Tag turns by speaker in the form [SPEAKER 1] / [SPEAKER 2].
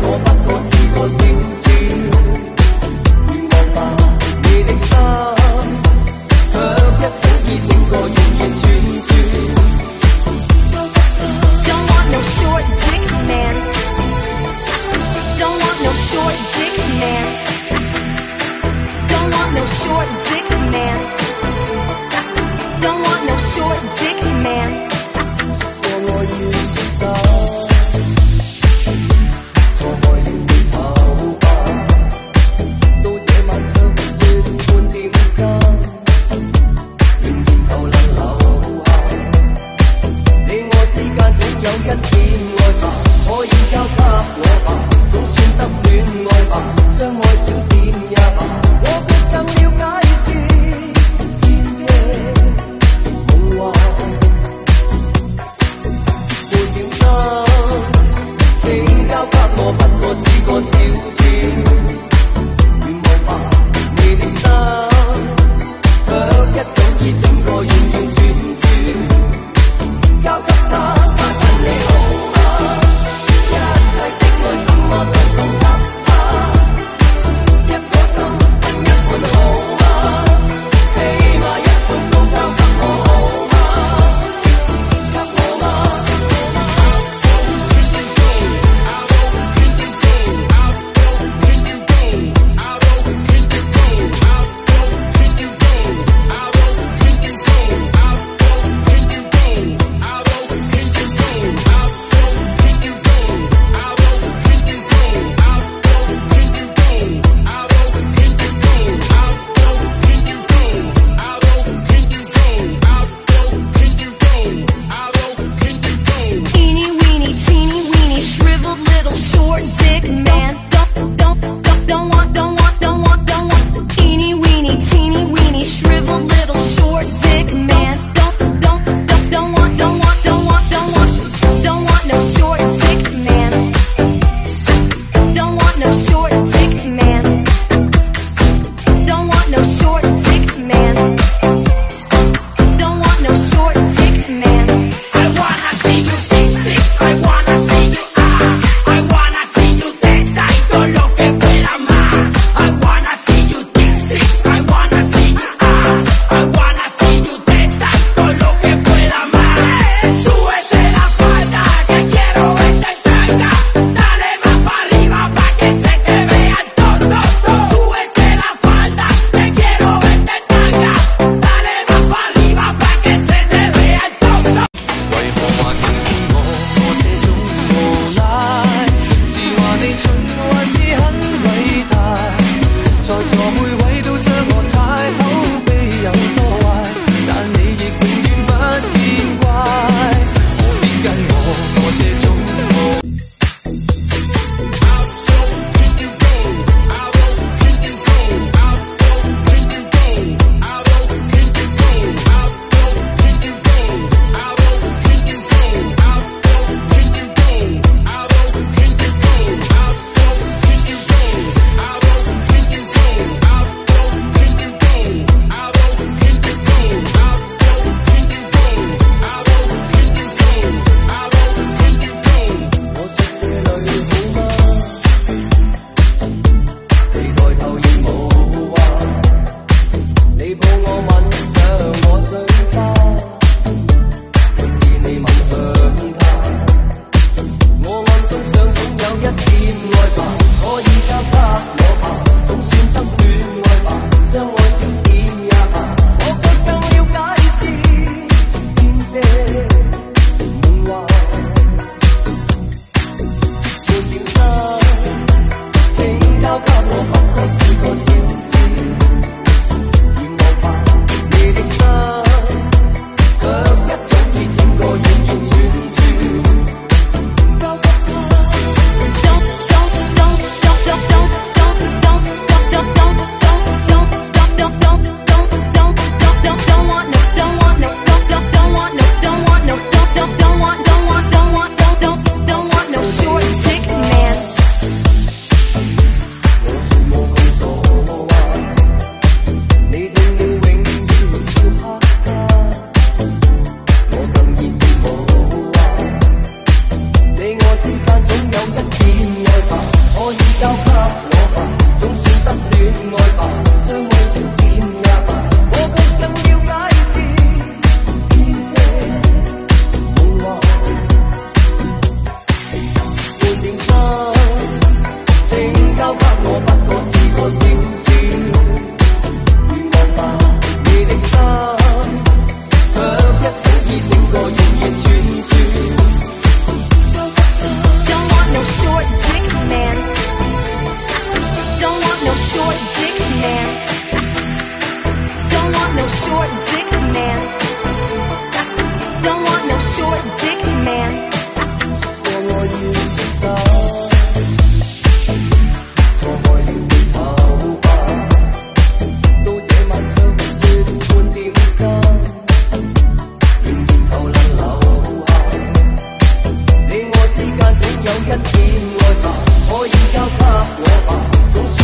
[SPEAKER 1] 我不過是個小小願望吧，你的心卻一早已整個完完全全。
[SPEAKER 2] Don't want no short dick man. Don't want no short dick man. Don't want no short dick man. Don't want no short dick man.
[SPEAKER 1] 錯愛要選擇，錯愛要回頭吧，到這晚卻算半點心，仍然求能留下。你我之間總有一點愛吧，可以交給我吧，總算得戀愛吧，相愛少點也罷，我卻更了解是見證夢幻。半點心，請交給我，不過是個小小願望吧，你的心卻一早已整個完完全全交給他，他跟你好嗎？一切的愛怎麼都送給他，一顆心分一半好嗎？起碼一半都交給我好嗎？給我嗎？ 有一天愛吧，可以交給我吧，總算